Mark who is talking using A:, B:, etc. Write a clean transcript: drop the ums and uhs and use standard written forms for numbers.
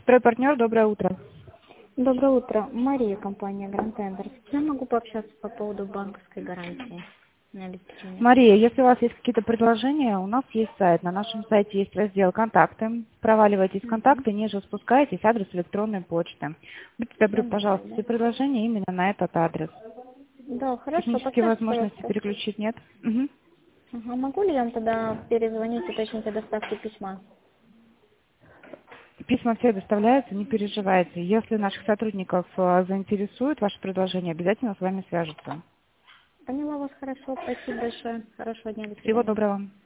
A: Стройпартнер, доброе утро.
B: Доброе утро. Мария, компания Grand Tenders. Я могу пообщаться по поводу банковской гарантии на обеспечение?
A: Мария, если у вас есть какие-то предложения, у нас есть сайт. На нашем сайте есть раздел «Контакты». Проваливайтесь в
B: Мгм.
A: контакты, ниже спускаетесь, адрес электронной почты. Будьте добры, пожалуйста,
B: Добрый.
A: все предложения именно на этот адрес.
B: Да, хорошо,
A: Технические
B: поставьте,
A: возможности
B: пожалуйста.
A: переключить нет? Мгм.
B: Ага, могу ли я вам тогда перезвонить, уточнить о доставке письма?
A: Письма все доставляются, не переживайте. Если наших сотрудников заинтересует ваше предложение, обязательно с вами свяжутся.
B: Поняла вас хорошо, спасибо большое. Хорошего дня, до
A: Всего
B: свидания.
A: доброго.